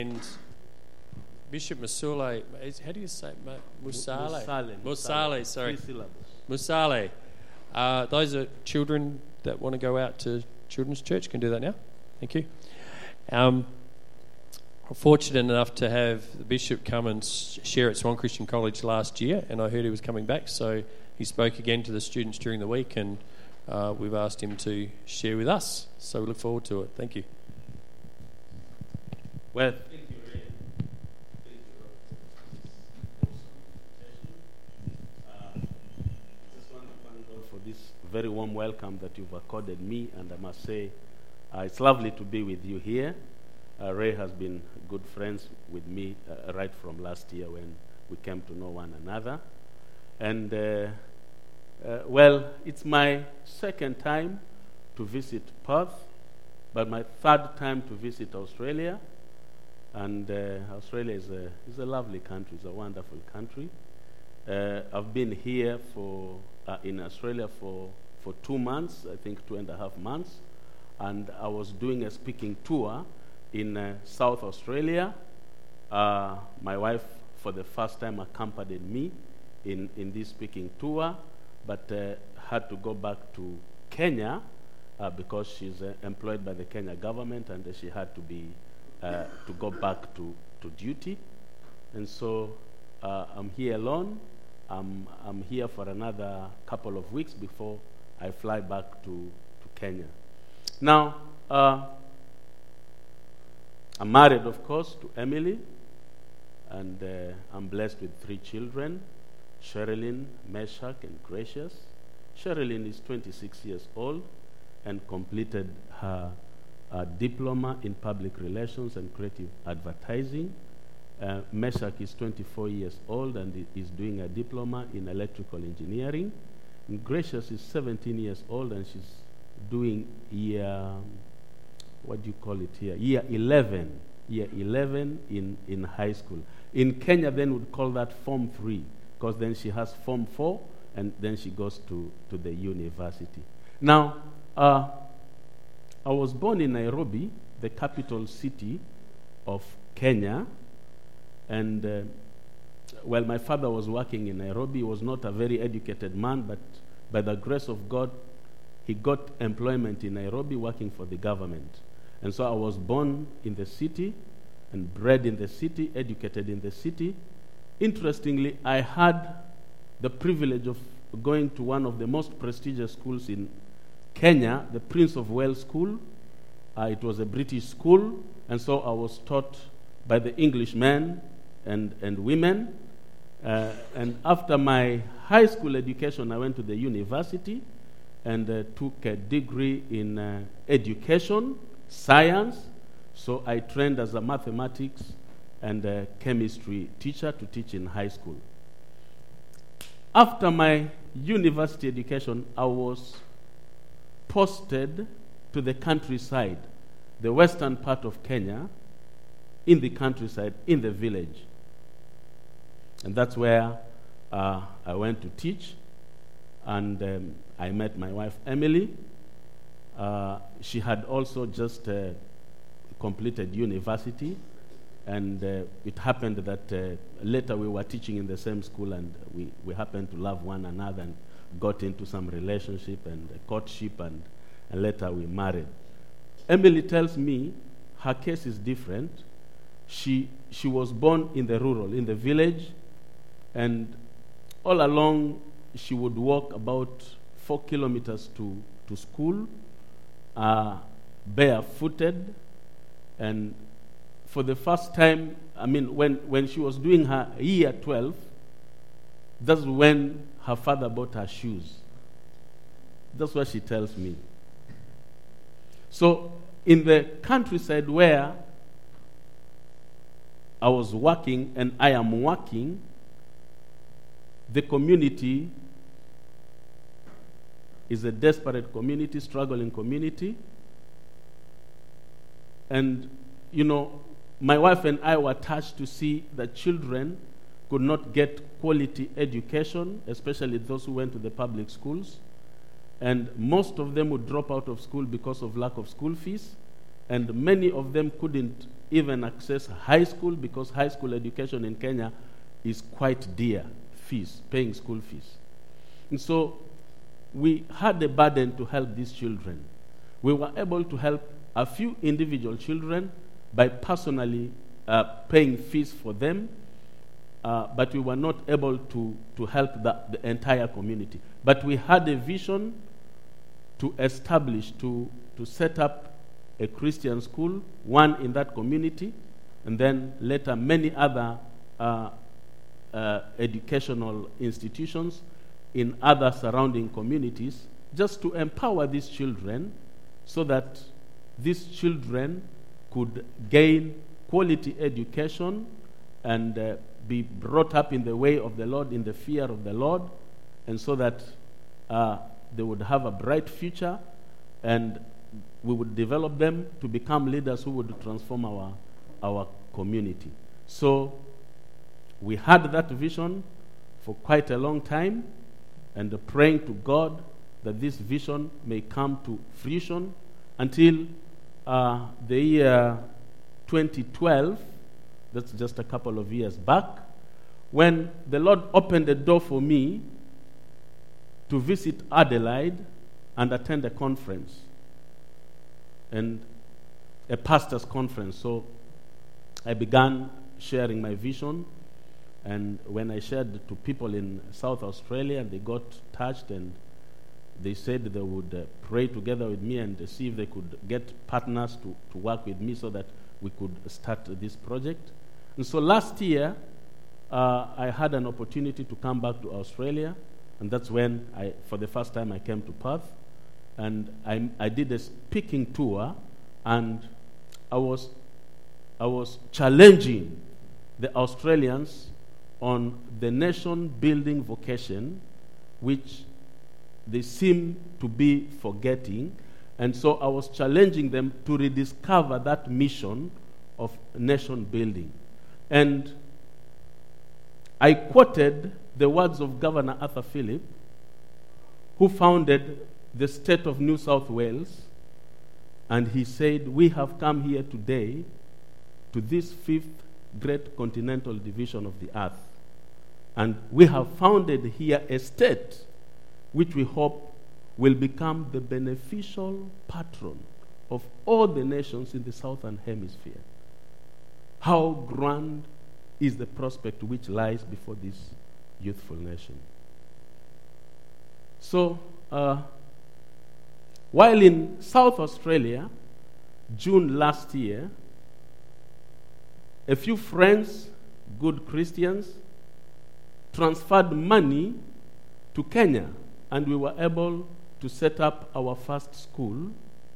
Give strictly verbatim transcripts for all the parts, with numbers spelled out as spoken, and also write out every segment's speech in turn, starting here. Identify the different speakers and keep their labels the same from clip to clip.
Speaker 1: And Bishop Musale, how do you say it? Musale?
Speaker 2: Musale.
Speaker 1: Musale, sorry.
Speaker 2: Three syllables.
Speaker 1: Musale. Uh, those are children that want to go out to Children's Church can do that now. Thank you. Um, I'm fortunate enough to have the Bishop come and share at Swan Christian College last year, and I heard he was coming back, so he spoke again to the students during the week, and uh, we've asked him to share with us. So we look forward to it. Thank you.
Speaker 2: Well, for this very warm welcome that you've accorded me, and I must say uh, it's lovely to be with you here. Uh, Ray has been good friends with me uh, right from last year when we came to know one another. And, uh, uh, well, it's my second time to visit Perth, but my third time to visit Australia. And uh, Australia is a, is a lovely country, it's a wonderful country. Uh, I've been here for uh, in Australia for, for two months, I think two and a half months, and I was doing a speaking tour in uh, South Australia. Uh, my wife, for the first time, accompanied me in, in this speaking tour, but uh, had to go back to Kenya uh, because she's uh, employed by the Kenya government, and uh, she had to be uh, to go back to, to duty. And so uh, I'm here alone. I'm, I'm here for another couple of weeks before I fly back to, to Kenya. Now, uh, I'm married, of course, to Emily, and uh, I'm blessed with three children, Sherilyn, Meshach, and Gracious. Sherilyn is twenty-six years old and completed her uh, diploma in public relations and creative advertising. Uh, Meshach is twenty-four years old and is doing a diploma in electrical engineering. And Gracious is seventeen years old and she's doing year, what do you call it here? Year eleven. Year eleven in, in high school. In Kenya, then would call that Form three, because then she has Form four, and then she goes to, to the university. Now, uh, I was born in Nairobi, the capital city of Kenya, and, uh, well, my father was working in Nairobi. He was not a very educated man, but by the grace of God, he got employment in Nairobi working for the government. And so I was born in the city and bred in the city, educated in the city. Interestingly, I had the privilege of going to one of the most prestigious schools in Kenya, the Prince of Wales School. Uh, it was a British school, and so I was taught by the Englishmen and, and women. Uh, and after my high school education, I went to the university and uh, took a degree in uh, education, science. So I trained as a mathematics and a chemistry teacher to teach in high school. After my university education, I was posted to the countryside, the western part of Kenya, in the countryside, in the village. And that's where uh, I went to teach, and um, I met my wife, Emily. Uh, she had also just uh, completed university, and uh, it happened that uh, later we were teaching in the same school, and we, we happened to love one another and got into some relationship and uh, courtship, and, and later we married. Emily tells me her case is different. She, she was born in the rural, in the village, and all along she would walk about four kilometers to, to school, uh, barefooted. And for the first time, I mean, when, when she was doing her year twelve, that's when her father bought her shoes. That's what she tells me. So in the countryside where I was working and I am working, the community is a desperate community, struggling community. And, you know, my wife and I were touched to see that children could not get quality education, especially those who went to the public schools. And most of them would drop out of school because of lack of school fees. and many of them couldn't even access high school because high school education in Kenya is quite dear, fees, paying school fees. And so we had a burden to help these children. We were able to help a few individual children by personally uh, paying fees for them, uh, but we were not able to, to help the, the entire community. But we had a vision to establish, to, to set up a Christian school, one in that community, and then later many other uh, uh, educational institutions in other surrounding communities, just to empower these children so that these children could gain quality education and uh, be brought up in the way of the Lord, in the fear of the Lord, and so that uh, they would have a bright future, and we would develop them to become leaders who would transform our, our community. So we had that vision for quite a long time, and uh, praying to God that this vision may come to fruition until uh, the year twenty twelve, that's just a couple of years back, when the Lord opened the door for me to visit Adelaide and attend a conference, and a pastor's conference. So I began sharing my vision, and when I shared to people in South Australia, they got touched, and they said they would uh, pray together with me and uh, see if they could get partners to, to work with me so that we could start this project. And so last year, uh, I had an opportunity to come back to Australia, and that's when I, for the first time, I came to Perth, and I, I did a speaking tour, and I was, I was challenging the Australians on the nation-building vocation, which they seem to be forgetting. And so I was challenging them to rediscover that mission of nation building. And I quoted the words of Governor Arthur Phillip, who founded the state of New South Wales, and he said, "We have come here today to this fifth great continental division of the earth, and we have founded here a state which we hope will become the beneficial patron of all the nations in the southern hemisphere." How grand is the prospect which lies before this youthful nation. So, uh, while in South Australia, June last year, a few friends, good Christians, transferred money to Kenya, and we were able to set up our first school.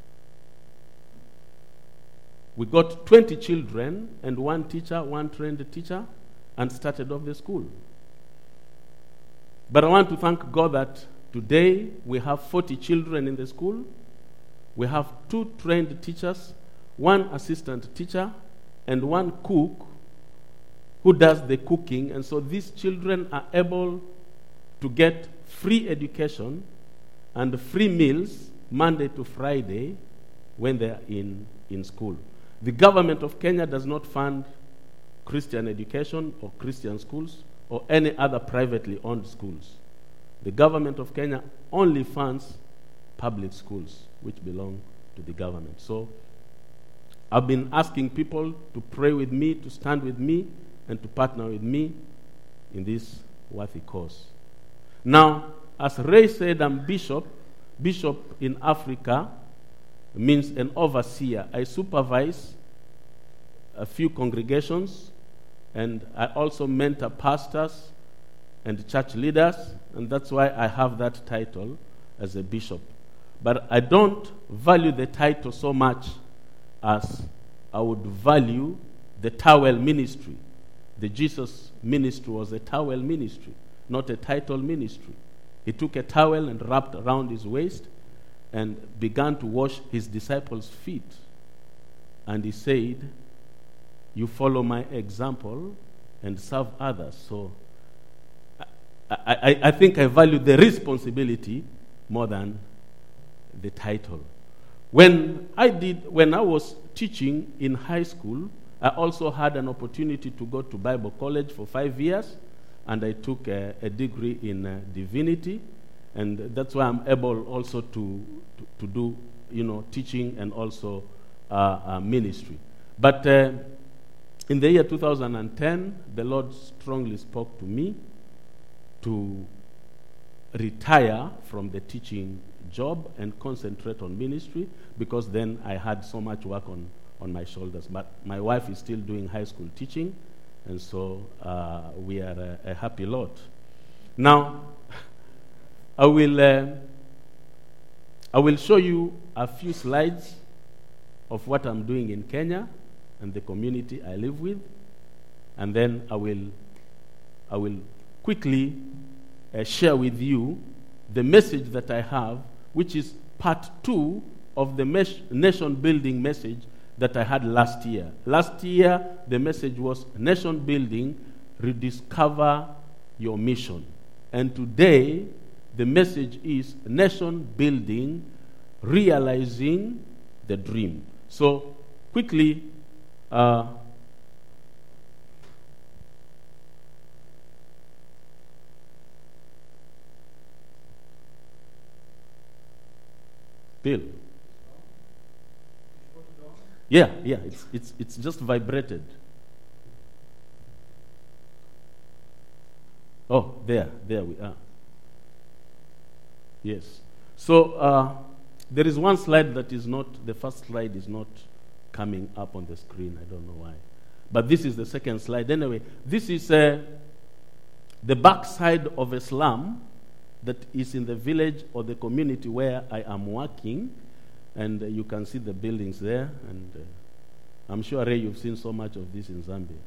Speaker 2: We got twenty children and one teacher, one trained teacher, and started off the school. But I want to thank God that today we have forty children in the school. We have two trained teachers, one assistant teacher, and one cook who does the cooking. And so these children are able to get free education and free meals Monday to Friday when they are in, in school. The government of Kenya does not fund Christian education or Christian schools or any other privately owned schools. The government of Kenya only funds public schools, which belong to the government. So I've been asking people to pray with me, to stand with me, and to partner with me in this worthy cause. Now, as Ray said, I'm bishop. Bishop in Africa means an overseer. I supervise a few congregations, and I also mentor pastors and church leaders, and that's why I have that title as a bishop. But I don't value the title so much as I would value the towel ministry. The Jesus ministry was a towel ministry, not a title ministry. He took a towel and wrapped around his waist and began to wash his disciples' feet. And he said, "You follow my example and serve others." So I, I, I think I value the responsibility more than the title. When I did, when I was teaching in high school, I also had an opportunity to go to Bible college for five years, and I took a, a degree in uh, divinity, and that's why I'm able also to, to, to do, you know, teaching and also uh, uh, ministry. But uh, in the year two thousand ten, the Lord strongly spoke to me to retire from the teaching job and concentrate on ministry, because then I had so much work on, on my shoulders. But my wife is still doing high school teaching, and so uh, we are a, a happy lot. Now, I will uh, I will show you a few slides of what I'm doing in Kenya and the community I live with, and then I will I will quickly uh, share with you the message that I have, which is part two of the mes- nation building message that I had last year. Last year, the message was nation building, rediscover your mission. And today, the message is nation building, realizing the dream. So, quickly, uh, Bill. Yeah, yeah, it's it's it's just vibrated. Oh, there, there we are. Yes. So uh, there is one slide that is not, the first slide is not coming up on the screen. I don't know why. But this is the second slide. Anyway, this is uh, the backside of a slum that is in the village or the community where I am working. And uh, you can see the buildings there. And uh, I'm sure, Ray, you've seen so much of this in Zambia.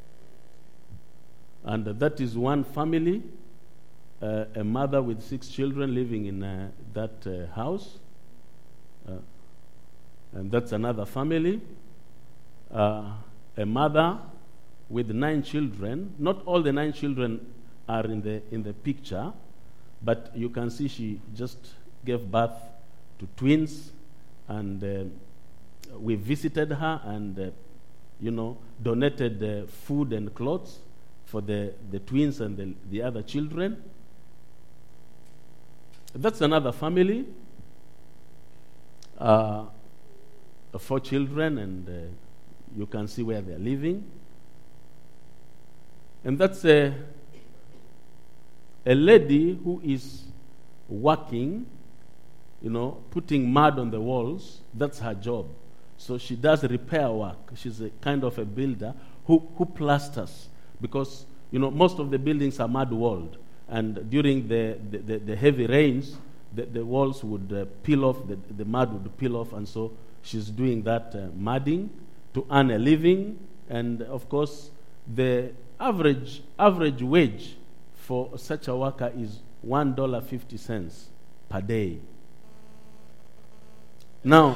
Speaker 2: And uh, that is one family, uh, a mother with six children living in uh, that uh, house. Uh, and that's another family. Uh, a mother with nine children. Not all the nine children are in the in the picture, but you can see she just gave birth to twins, and uh, we visited her and, uh, you know, donated uh, food and clothes for the, the twins and the, the other children. That's another family, uh, four children, and uh, you can see where they're living. And that's a, a lady who is working, you know, putting mud on the walls. That's her job. So she does repair work. She's a kind of a builder who, who plasters, because, you know, most of the buildings are mud walled, and during the, the, the, the heavy rains, the, the walls would uh, peel off, the, the mud would peel off, and so she's doing that uh, mudding to earn a living. And of course, the average average wage for such a worker is one dollar fifty cents per day. Now,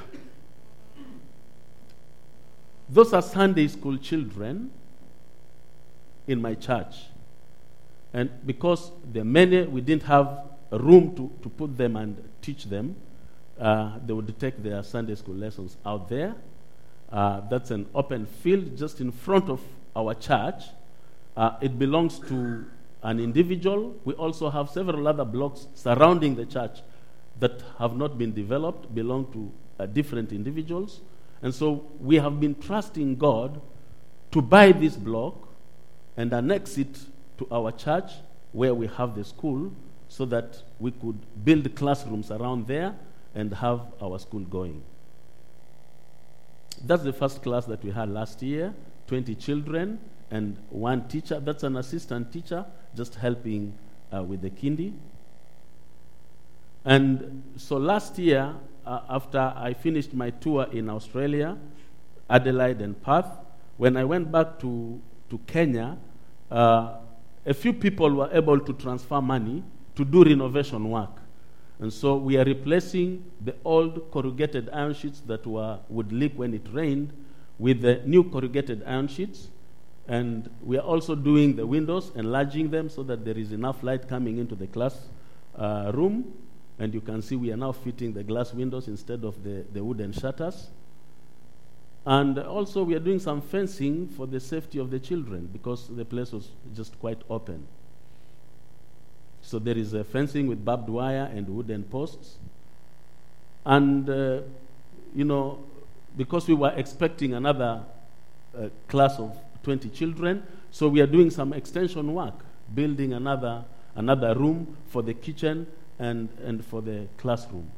Speaker 2: those are Sunday school children in my church. And because there are many, we didn't have a room to, to put them and teach them. Uh, they would take their Sunday school lessons out there. Uh, that's an open field just in front of our church. Uh, it belongs to an individual. We also have several other blocks surrounding the church that have not been developed, belong to uh, different individuals. And so we have been trusting God to buy this block and annex it to our church where we have the school, so that we could build classrooms around there and have our school going. That's the first class that we had last year, twenty children and one teacher. That's an assistant teacher just helping uh, with the kindy. And so last year, uh, after I finished my tour in Australia, Adelaide and Perth, when I went back to, to Kenya, uh, a few people were able to transfer money to do renovation work. And so we are replacing the old corrugated iron sheets that were would leak when it rained with the new corrugated iron sheets. And we are also doing the windows, enlarging them so that there is enough light coming into the class uh, room. And you can see we are now fitting the glass windows instead of the, the wooden shutters. And also we are doing some fencing for the safety of the children because the place was just quite open. So there is a fencing with barbed wire and wooden posts. And, uh, you know, because we were expecting another uh, class of twenty children, so we are doing some extension work, building another another room for the kitchen and, and for the classroom.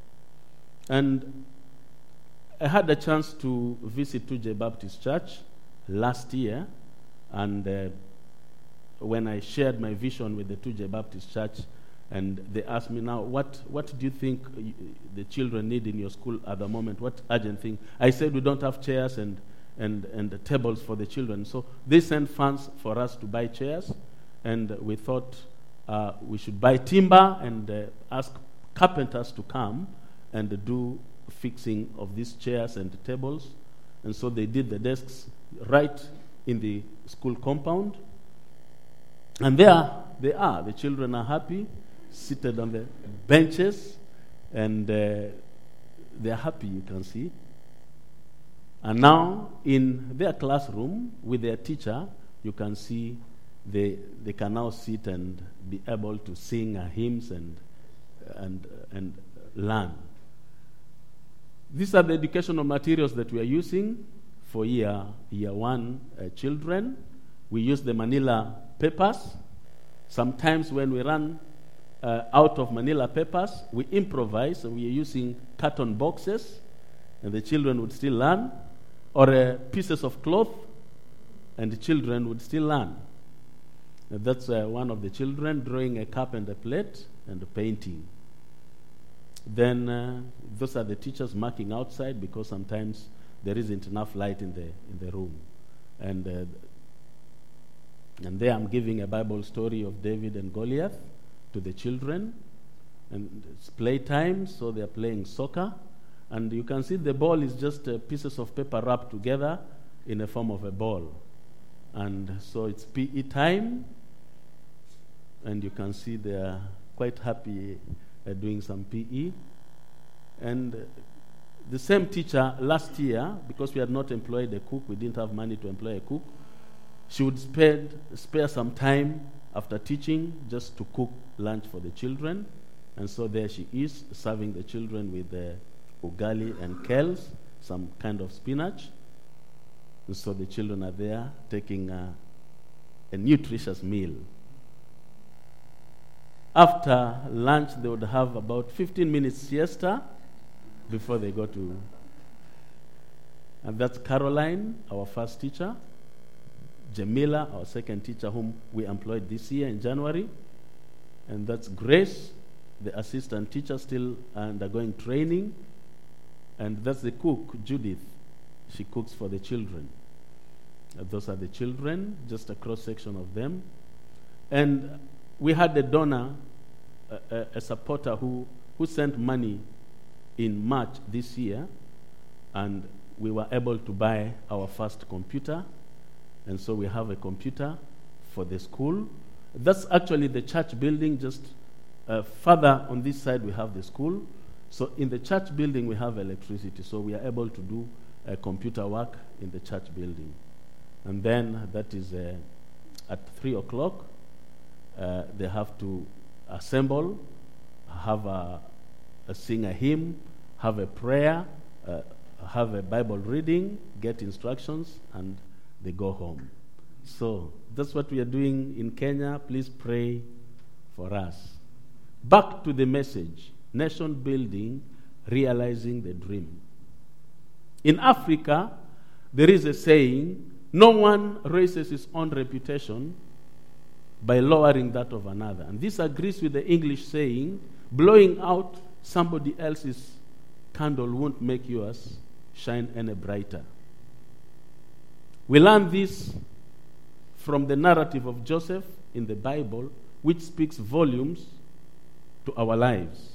Speaker 2: And I had a chance to visit two J Baptist Church last year, and uh, when I shared my vision with the two J Baptist Church, and they asked me, now, what, what do you think you, the children need in your school at the moment? What urgent thing? I said, we don't have chairs and, and, and tables for the children. So they sent funds for us to buy chairs, and we thought uh, we should buy timber and uh, ask carpenters to come and do fixing of these chairs and tables. And so they did the desks right in the school compound. And there they are. The children are happy, seated on the benches, and uh, they're happy, you can see. And now, in their classroom, with their teacher, you can see they they can now sit and be able to sing uh, hymns and, and, and learn. These are the educational materials that we are using for year, year one uh, children. We use the Manila papers. Sometimes when we run uh, out of Manila papers, we improvise, and we are using carton boxes, and the children would still learn, or uh, pieces of cloth, and the children would still learn. And that's uh, one of the children drawing a cup and a plate and painting. Then uh, those are the teachers marking outside, because sometimes there isn't enough light in the in the room. And uh, and there I'm giving a Bible story of David and Goliath to the children. And it's playtime, so they're playing soccer. And you can see the ball is just uh, pieces of paper wrapped together in a form of a ball. And so it's P E time. And you can see they're quite happy uh, doing some P E. And uh, the same teacher last year, because we had not employed a cook, we didn't have money to employ a cook, she would spend, spare some time after teaching just to cook lunch for the children. And so there she is, serving the children with uh, ugali and kales, some kind of spinach. And so the children are there taking uh, a nutritious meal. After lunch, they would have about fifteen minutes siesta before they go to. And that's Caroline, our first teacher. Jamila, our second teacher, whom we employed this year in January. And that's Grace, the assistant teacher, still undergoing training. And that's the cook, Judith. She cooks for the children. And those are the children, just a cross-section of them. And we had a donor, a, a, a supporter who, who sent money in March this year, and we were able to buy our first computer. And so we have a computer for the school. That's actually the church building. Just uh, further on this side, we have the school. So in the church building, we have electricity. So we are able to do uh, computer work in the church building. And then that is uh, at three o'clock. Uh, they have to assemble, have a, a sing a hymn, have a prayer, uh, have a Bible reading, get instructions, and they go home. So that's what we are doing in Kenya. Please pray for us. Back to the message: nation building, realizing the dream. In Africa, there is a saying: no one raises his own reputation by lowering that of another. And this agrees with the English saying, blowing out somebody else's candle won't make yours shine any brighter. We learn this from the narrative of Joseph in the Bible, which speaks volumes to our lives.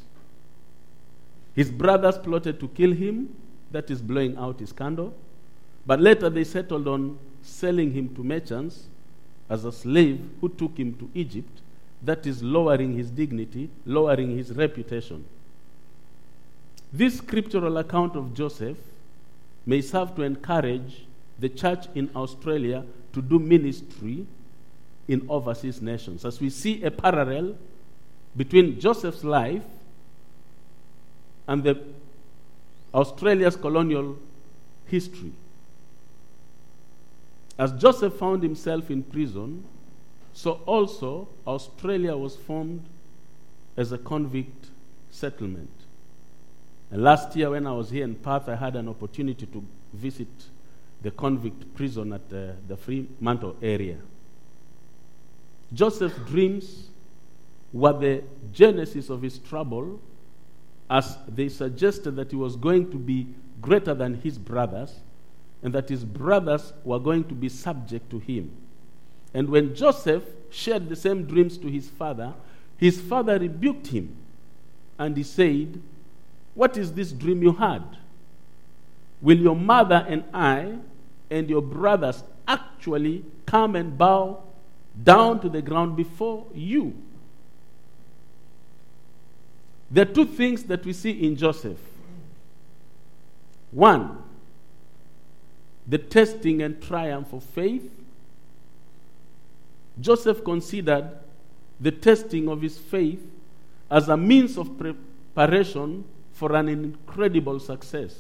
Speaker 2: His brothers plotted to kill him, that is blowing out his candle, but later they settled on selling him to merchants as a slave who took him to Egypt, that is lowering his dignity, lowering his reputation. This scriptural account of Joseph may serve to encourage the church in Australia to do ministry in overseas nations. As we see a parallel between Joseph's life and the Australia's colonial history. As Joseph found himself in prison, so also Australia was formed as a convict settlement. And last year when I was here in Perth, I had an opportunity to visit the convict prison at uh, the Fremantle area. Joseph's dreams were the genesis of his trouble, as they suggested that he was going to be greater than his brothers, and that his brothers were going to be subject to him. And when Joseph shared the same dreams to his father, his father rebuked him, and he said, "What is this dream you had? Will your mother and I and your brothers actually come and bow down to the ground before you?" There are two things that we see in Joseph. One, the testing and triumph of faith. Joseph considered the testing of his faith as a means of preparation for an incredible success.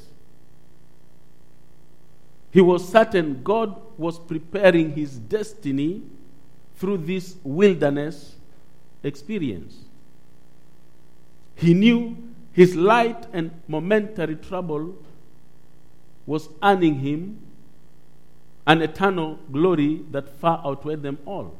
Speaker 2: He was certain God was preparing his destiny through this wilderness experience. He knew his light and momentary trouble was earning him an eternal glory that far outweighed them all.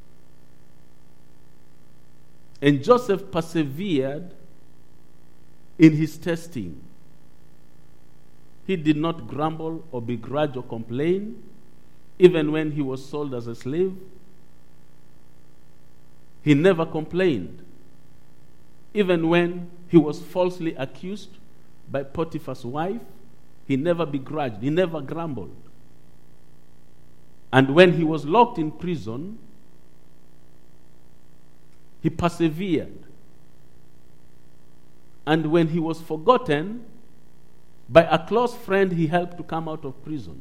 Speaker 2: And Joseph persevered in his testing. He did not grumble or begrudge or complain, even when he was sold as a slave. He never complained. Even when he was falsely accused by Potiphar's wife, he never begrudged, he never grumbled. And when he was locked in prison, he persevered. And when he was forgotten by a close friend he helped to come out of prison,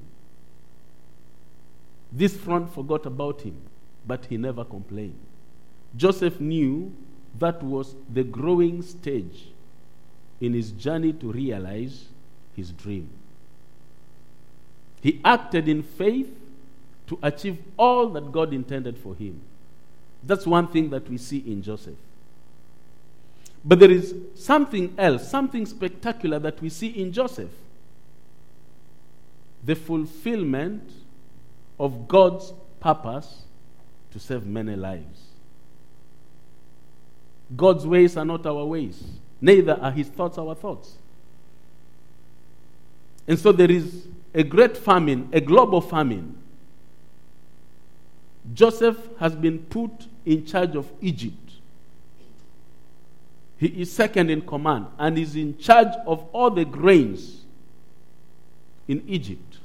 Speaker 2: this friend forgot about him, but he never complained. Joseph knew that was the growing stage in his journey to realize his dream. He acted in faith to achieve all that God intended for him. That's one thing that we see in Joseph. But there is something else, something spectacular that we see in Joseph. The fulfillment of God's purpose to save many lives. God's ways are not our ways, neither are his thoughts our thoughts. And so there is a great famine, a global famine. Joseph has been put in charge of Egypt. He is second in command and is in charge of all the grains in Egypt.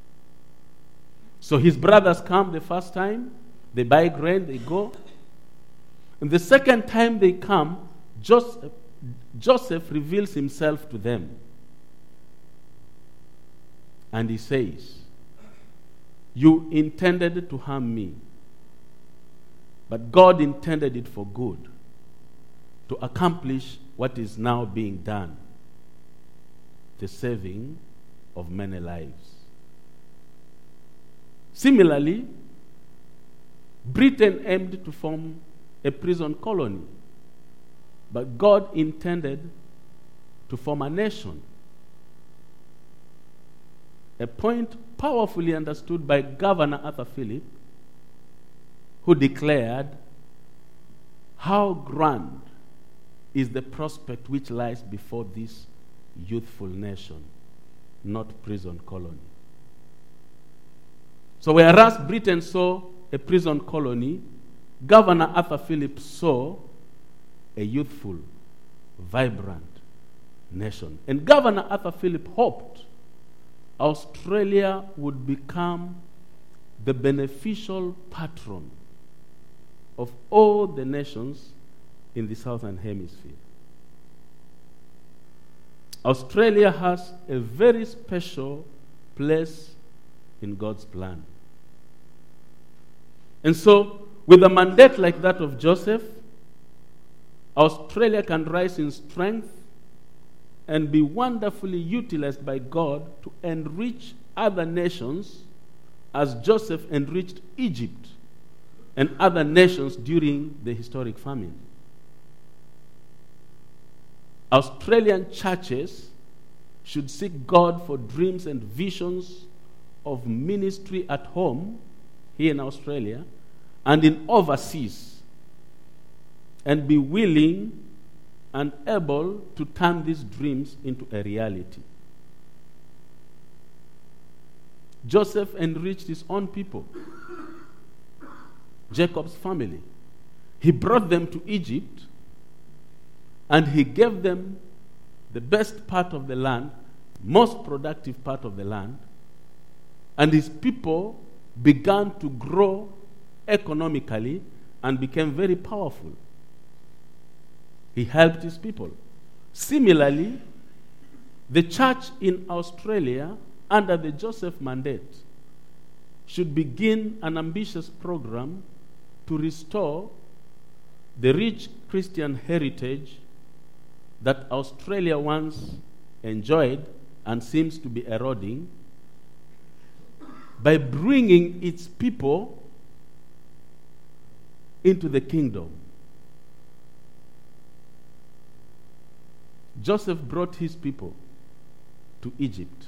Speaker 2: So his brothers come the first time, they buy grain, they go. And the second time they come, Joseph, Joseph reveals himself to them. And he says, "You intended to harm me, but God intended it for good, to accomplish what is now being done, the saving of many lives." Similarly, Britain aimed to form a prison colony, but God intended to form a nation. A point powerfully understood by Governor Arthur Phillip, who declared, "How grand is the prospect which lies before this youthful nation, not prison colony." So whereas Britain saw a prison colony, Governor Arthur Phillip saw a youthful, vibrant nation. And Governor Arthur Phillip hoped Australia would become the beneficial patron of all the nations in the Southern Hemisphere. Australia has a very special place in God's plan. And so, with a mandate like that of Joseph, Australia can rise in strength and be wonderfully utilized by God to enrich other nations as Joseph enriched Egypt and other nations during the historic famine. Australian churches should seek God for dreams and visions of ministry at home, here in Australia, and in overseas, and be willing and able to turn these dreams into a reality. Joseph enriched his own people, Jacob's family. He brought them to Egypt, and he gave them the best part of the land, most productive part of the land, and his people began to grow economically and became very powerful. He helped his people. Similarly, the church in Australia, under the Joseph mandate, should begin an ambitious program to restore the rich Christian heritage that Australia once enjoyed and seems to be eroding, by bringing its people into the kingdom. Joseph brought his people to Egypt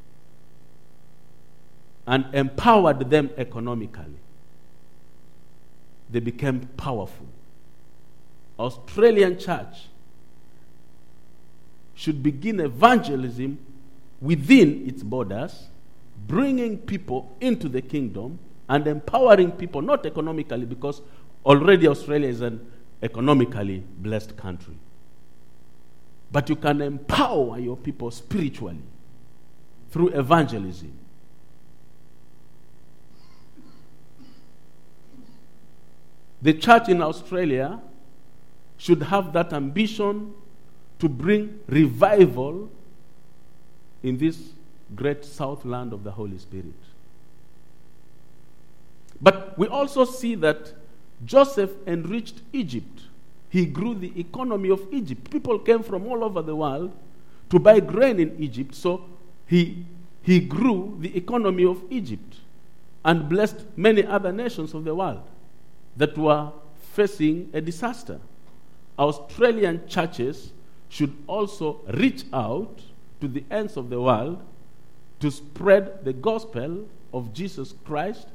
Speaker 2: and empowered them economically. They became powerful. Australian church should begin evangelism within its borders, bringing people into the kingdom and empowering people, not economically, because already Australia is an economically blessed country. But you can empower your people spiritually through evangelism. The church in Australia should have that ambition to bring revival in this great south land of the Holy Spirit. But we also see that Joseph enriched Egypt. He grew the economy of Egypt. People came from all over the world to buy grain in Egypt, so he, he grew the economy of Egypt and blessed many other nations of the world that were facing a disaster. Australian churches should also reach out to the ends of the world to spread the gospel of Jesus Christ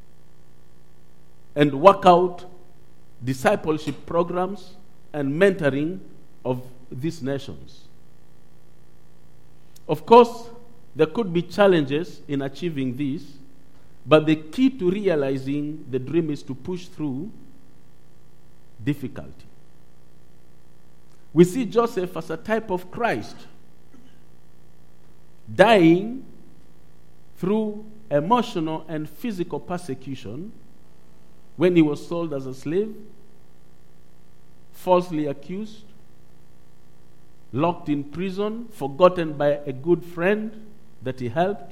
Speaker 2: and work out discipleship programs and mentoring of these nations. Of course, there could be challenges in achieving this, but the key to realizing the dream is to push through difficulty. We see Joseph as a type of Christ, dying through emotional and physical persecution when he was sold as a slave, falsely accused, locked in prison, forgotten by a good friend that he helped.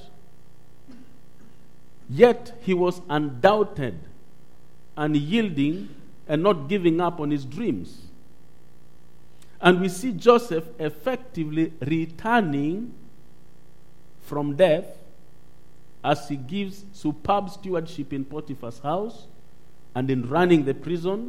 Speaker 2: Yet he was undoubted, unyielding, and not giving up on his dreams. And we see Joseph effectively returning from death as he gives superb stewardship in Potiphar's house and in running the prison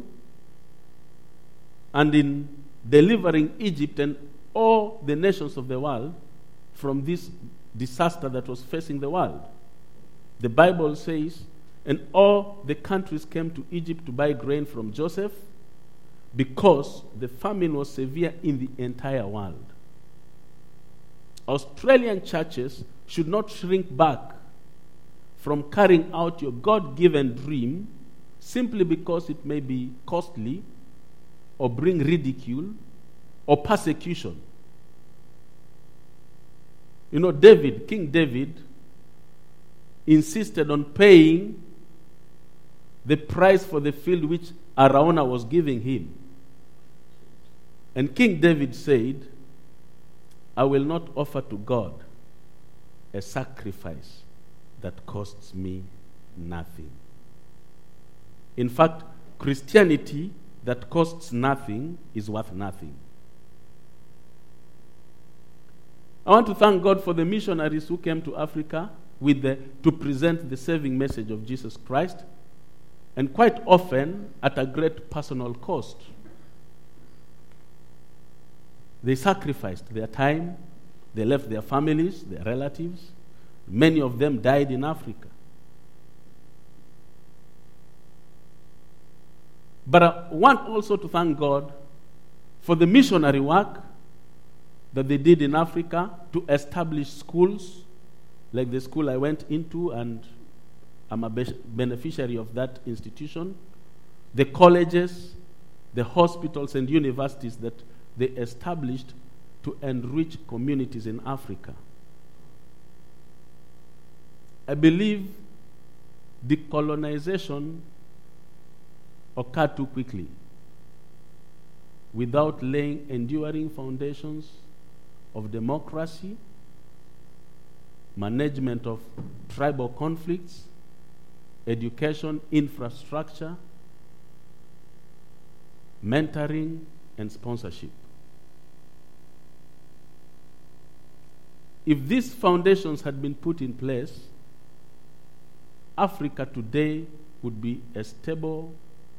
Speaker 2: and in delivering Egypt and all the nations of the world from this disaster that was facing the world. The Bible says, and all the countries came to Egypt to buy grain from Joseph because the famine was severe in the entire world. Australian churches should not shrink back from carrying out your God-given dream simply because it may be costly or bring ridicule or persecution. You know, David, King David, insisted on paying the price for the field which Araunah was giving him. And King David said, I will not offer to God a sacrifice that costs me nothing. In fact, Christianity that costs nothing is worth nothing. I want to thank God for the missionaries who came to Africa with the, to present the saving message of Jesus Christ, and quite often at a great personal cost. They sacrificed their time, they left their families, their relatives. Many of them died in Africa. But I want also to thank God for the missionary work that they did in Africa to establish schools, like the school I went into, and I'm a be- beneficiary of that institution, the colleges, the hospitals and universities that they established to enrich communities in Africa. I believe decolonization occurred too quickly without laying enduring foundations of democracy, management of tribal conflicts, education, infrastructure, mentoring, and sponsorship. If these foundations had been put in place, Africa today would be a stable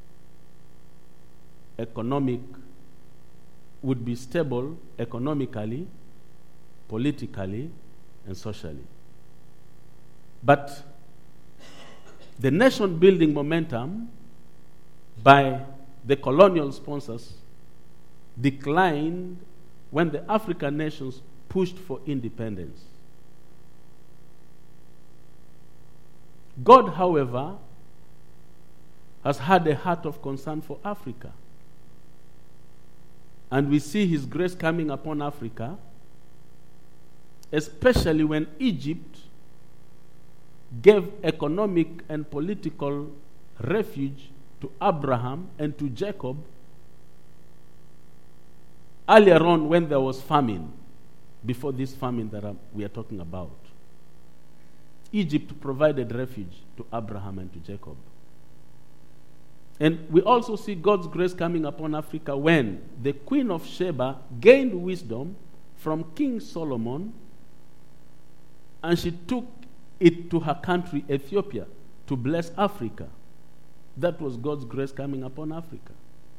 Speaker 2: economic, would be stable economically, politically, and socially. But the nation-building momentum by the colonial sponsors declined when the African nations pushed for independence. God, however, has had a heart of concern for Africa. And we see his grace coming upon Africa, especially when Egypt gave economic and political refuge to Abraham and to Jacob earlier on when there was famine, before this famine that we are talking about. Egypt provided refuge to Abraham and to Jacob. And we also see God's grace coming upon Africa when the Queen of Sheba gained wisdom from King Solomon, and she took it to her country, Ethiopia, to bless Africa. That was God's grace coming upon Africa.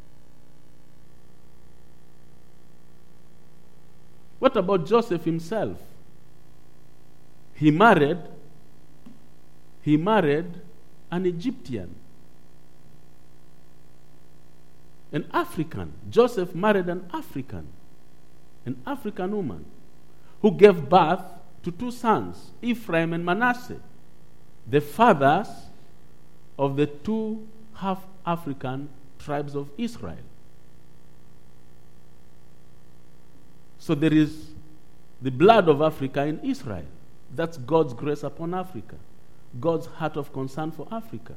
Speaker 2: What about Joseph himself? He married, he married an Egyptian. An African. Joseph married an African, an African woman, who gave birth to two sons, Ephraim and Manasseh, the fathers of the two half-African tribes of Israel. So there is the blood of Africa in Israel. That's God's grace upon Africa, God's heart of concern for Africa.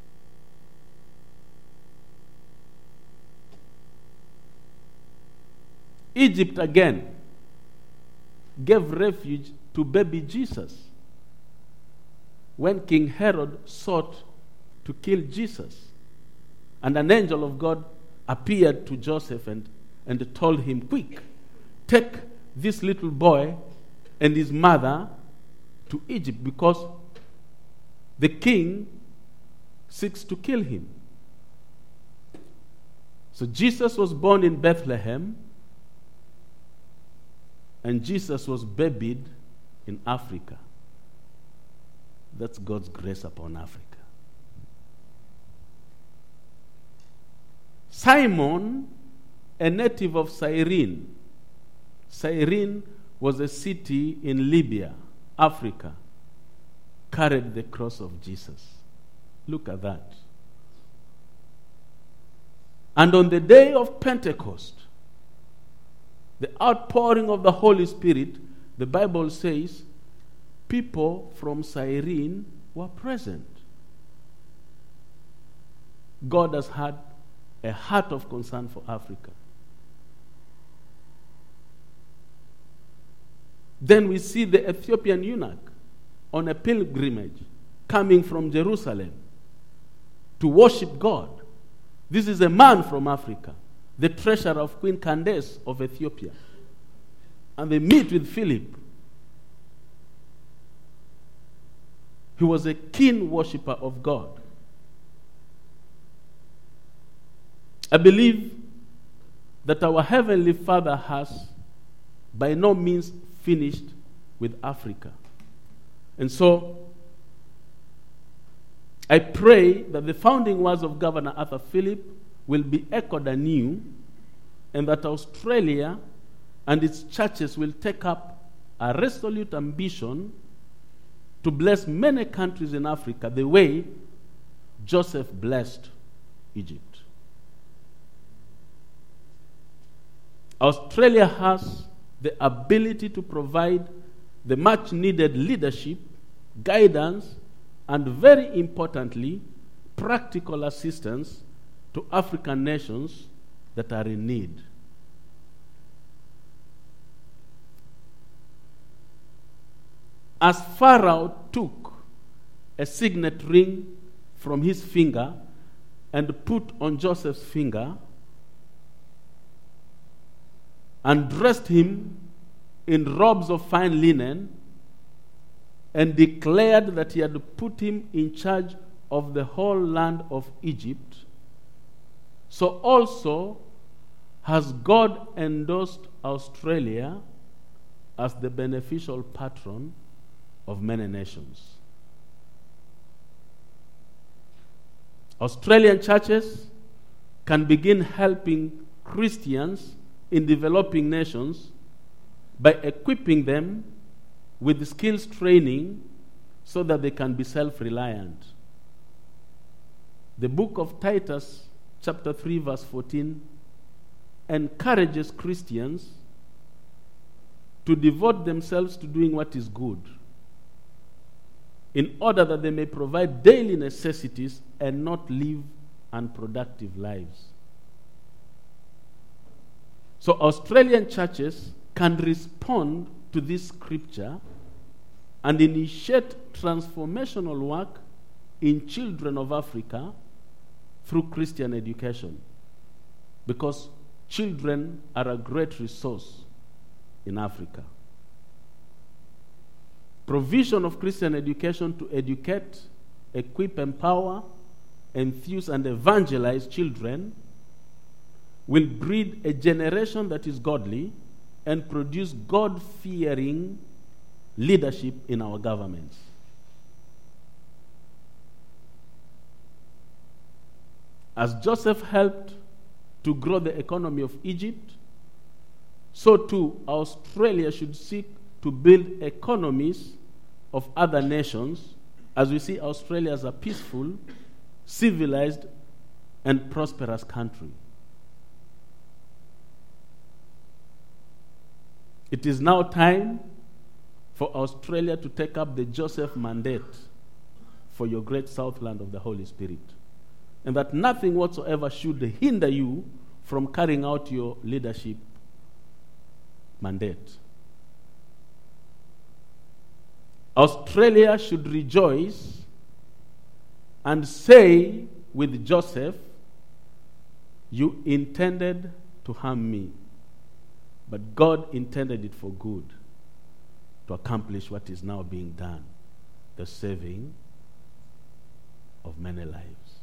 Speaker 2: Egypt again gave refuge to baby Jesus when King Herod sought to kill Jesus. And an angel of God appeared to Joseph and, and told him, quick, take this little boy and his mother to Egypt, because the king seeks to kill him. So Jesus was born in Bethlehem, and Jesus was babied in Africa. That's God's grace upon Africa. Simon, a native of Cyrene. Cyrene was a city in Libya, Africa, carried the cross of Jesus. Look at that. And on the day of Pentecost, the outpouring of the Holy Spirit, the Bible says, people from Cyrene were present. God has had a heart of concern for Africa. Then we see the Ethiopian eunuch. on a pilgrimage coming from Jerusalem to worship God. This is a man from Africa, the treasurer of Queen Candace of Ethiopia. And they meet with Philip. He was a keen worshipper of God. I believe that our Heavenly Father has by no means finished with Africa. And so, I pray that the founding words of Governor Arthur Phillip will be echoed anew, and that Australia and its churches will take up a resolute ambition to bless many countries in Africa the way Joseph blessed Egypt. Australia has the ability to provide the much needed leadership, guidance, and very importantly, practical assistance to African nations that are in need. As Pharaoh took a signet ring from his finger and put on Joseph's finger and dressed him in robes of fine linen and declared that he had put him in charge of the whole land of Egypt, so also has God endorsed Australia as the beneficial patron of many nations. Australian churches can begin helping Christians in developing nations by equipping them with skills training so that they can be self-reliant. The book of Titus, chapter three, verse fourteen, encourages Christians to devote themselves to doing what is good, in order that they may provide daily necessities and not live unproductive lives. So Australian churches can respond to this scripture and initiate transformational work in children of Africa through Christian education, because children are a great resource in Africa. Provision of Christian education to educate, equip, empower, enthuse, and evangelize children will breed a generation that is godly and produce God-fearing leadership in our governments. As Joseph helped to grow the economy of Egypt, so too Australia should seek to build economies of other nations, as we see Australia as a peaceful, civilized, and prosperous country. It is now time for Australia to take up the Joseph mandate for your great Southland of the Holy Spirit, and that nothing whatsoever should hinder you from carrying out your leadership mandate. Australia should rejoice and say with Joseph, "You intended to harm me, but God intended it for good, to accomplish what is now being done, the saving of many lives."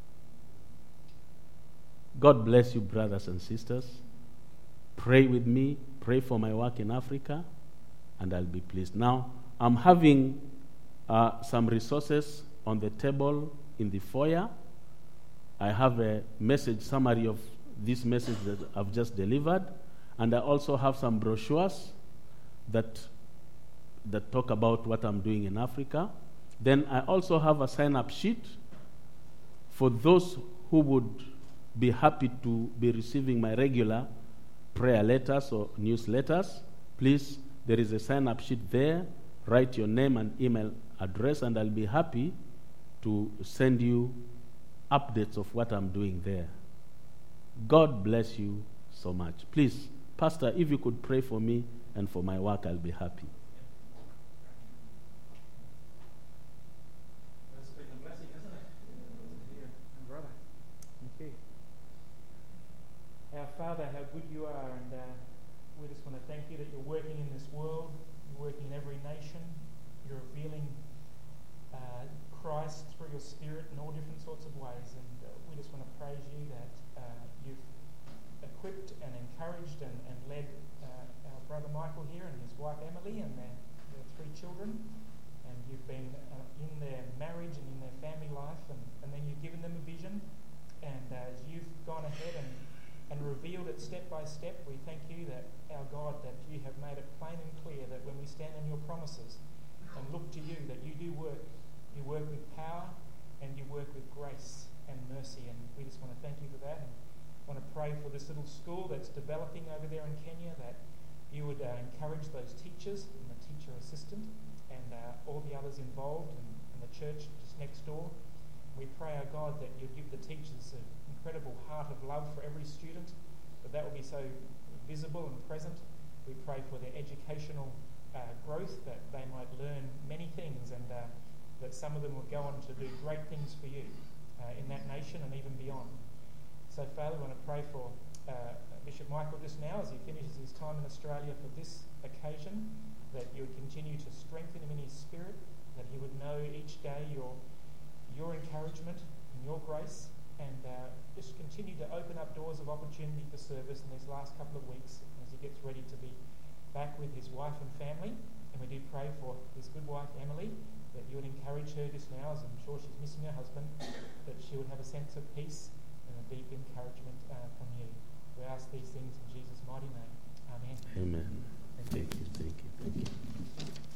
Speaker 2: God bless you, brothers and sisters. Pray with me, pray for my work in Africa, and I'll be pleased. Now, I'm having uh, some resources on the table in the foyer. I have a message summary of this message that I've just delivered, and I also have some brochures that that talk about what I'm doing in Africa. Then I also have a sign-up sheet for those who would be happy to be receiving my regular prayer letters or newsletters. Please, there is a sign-up sheet there. Write your name and email address, and I'll be happy to send you updates of what I'm doing there. God bless you so much. Please, Pastor, if you could pray for me and for my work, I'll be happy.
Speaker 3: good you are, and uh, we just want to thank you that you're working in this world, you're working in every nation, you're revealing uh, Christ through your Spirit in all different sorts of ways, and uh, we just want to praise you that uh, you've equipped and encouraged and, and led uh, our brother Michael here and his wife Emily and their, their three children, and you've been uh, in their marriage and in their family life, and, and then you've given them a vision, and uh, as you've gone ahead and and revealed it step by step, we thank you that, our God, that you have made it plain and clear that when we stand on your promises and look to you, that you do work. You work with power and you work with grace and mercy, and we just want to thank you for that, and want to pray for this little school that's developing over there in Kenya, that you would uh, encourage those teachers and the teacher assistant and uh, all the others involved, and, and the church just next door. We pray, our God, that you'd give the teachers an incredible heart of love for every student, that that will be so visible and present. We pray for their educational uh, growth, that they might learn many things, and uh, that some of them will go on to do great things for you uh, in that nation and even beyond. So, Father, we want to pray for uh, Bishop Michael just now as he finishes his time in Australia for this occasion, that you would continue to strengthen him in his spirit, that he would know each day your your encouragement and your grace, and uh, just continue to open up doors of opportunity for service in these last couple of weeks as he gets ready to be back with his wife and family. And we do pray for his good wife Emily, that you would encourage her just now, as I'm sure she's missing her husband, that she would have a sense of peace and a deep encouragement uh, from you. We ask these things in Jesus' mighty name. Amen.
Speaker 2: Amen. Thank you, thank you, thank you.